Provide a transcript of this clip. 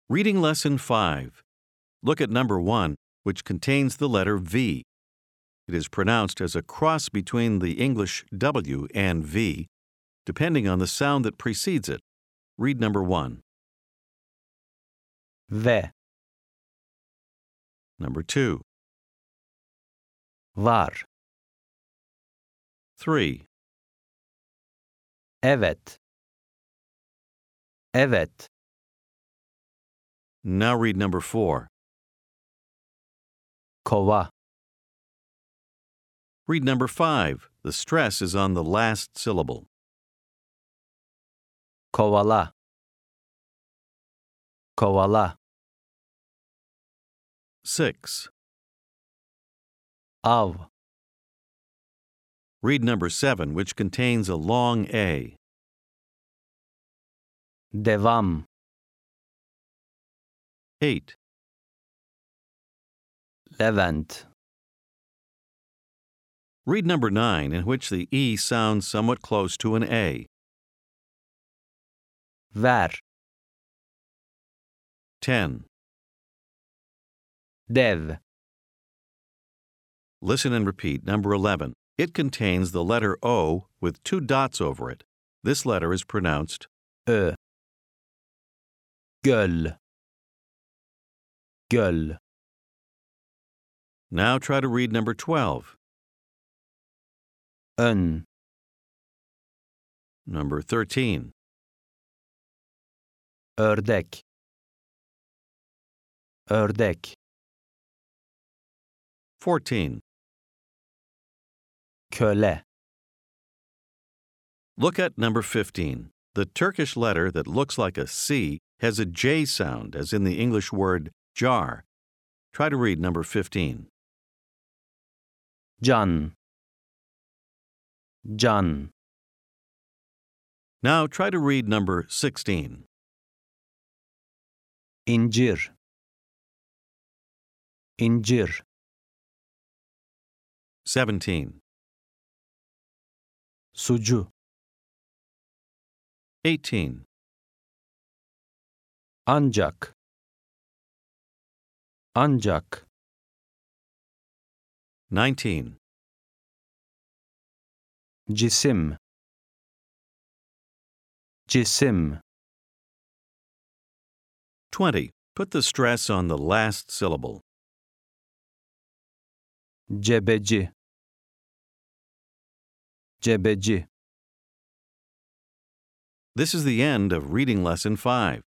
Reading Lesson 5. Look at number 1, which contains the letter V. It is pronounced as a cross between the English W and V, depending on the sound that precedes it. Read number 1. Ve, Number 2. var, 3. evet, evet, Now read number 4. kova, Read number 5. The stress is on the last syllable. kovala, kovala, 6. av, Read number 7, which contains a long A. devam, 8. Levent, Read number 9, in which the E sounds somewhat close to an A. ver, 10. dev, Listen and repeat number 11. It contains the letter O with 2 dots over it. This letter is pronounced ö, göl, göl, Now try to read number 12. ön, Number 13. ördek, ördek, 14. köle, Look at number 15. The Turkish letter that looks like a C has a J sound, as in the English word jar. Try to read number 15. can, can, Now try to read number 16. incir, incir, 17. sucu, 18. ancak, ancak, 19. cisim, cisim, 20. Put the stress on the last syllable. cebeci, cebeci. This is the end of Reading Lesson 5.